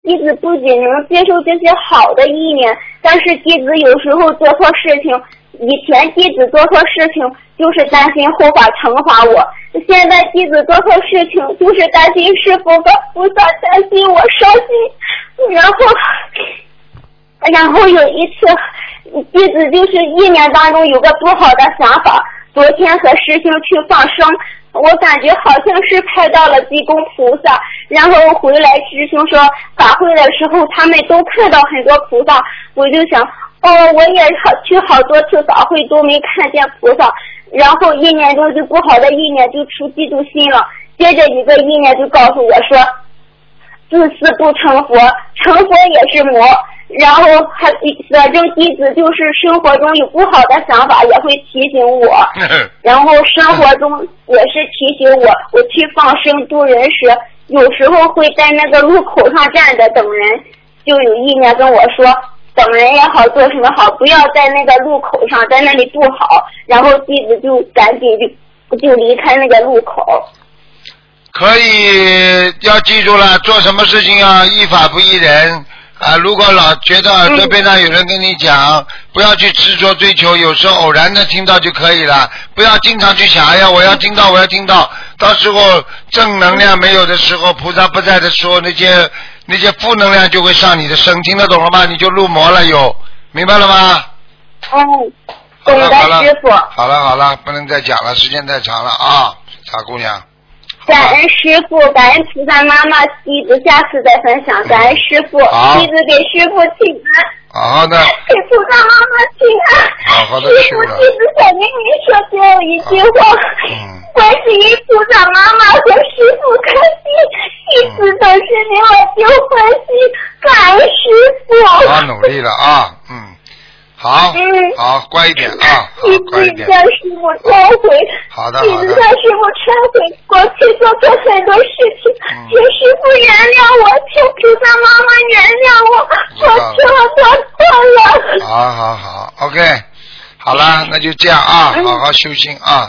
弟子不仅能接受这些好的意念，但是弟子有时候做错事情，以前弟子做错事情就是担心护法惩罚我，现在弟子做错事情就是担心师父和菩萨担心我伤心，然后有一次弟子就是意念当中有个不好的想法，昨天和师兄去放生，我感觉好像是拍到了济公菩萨，然后回来师兄说法会的时候他们都看到很多菩萨，我就想我也去好多次法会都没看见菩萨，然后意念中就不好的意念就出嫉妒心了，接着一个意念就告诉我说自私不成佛，成佛也是魔，然后反正弟子就是生活中有不好的想法也会提醒我，然后生活中也是提醒我去放生度人时，有时候会在那个路口上站着等人，就有意念跟我说等人也好做什么好，不要在那个路口上在那里不好，然后弟子就赶紧就离开那个路口。 可以要记住了，做什么事情要依法不依人啊！如果老觉得耳朵边上有人跟你讲，不要去执着追求，有时候偶然的听到就可以了，不要经常去想，哎呀，我要听到，到时候正能量没有的时候，菩萨不在的时候，那些负能量就会上你的身，听得懂了吗？你就入魔了，明白了吗？ 懂的师傅。 好了，不能再讲了，时间太长了啊，傻姑娘。 感恩师父，感恩菩萨妈妈，弟子下次再分享。感恩师父，弟子给师父请安。 好的。 给菩萨妈妈请安。 好的。 师父，弟子想跟您说最后一句话。观世音菩萨妈妈和师父开心，弟子都是您我就欢喜，感恩师父。 好努力了啊，好，乖一点啊，乖一点。 向师父忏悔。 好的。 弟子向师父忏悔，过去做错很多事情，请师父原谅我，请菩萨妈妈原谅我，我错了。 好 ，OK， 好了，那就这样啊，好好修心啊。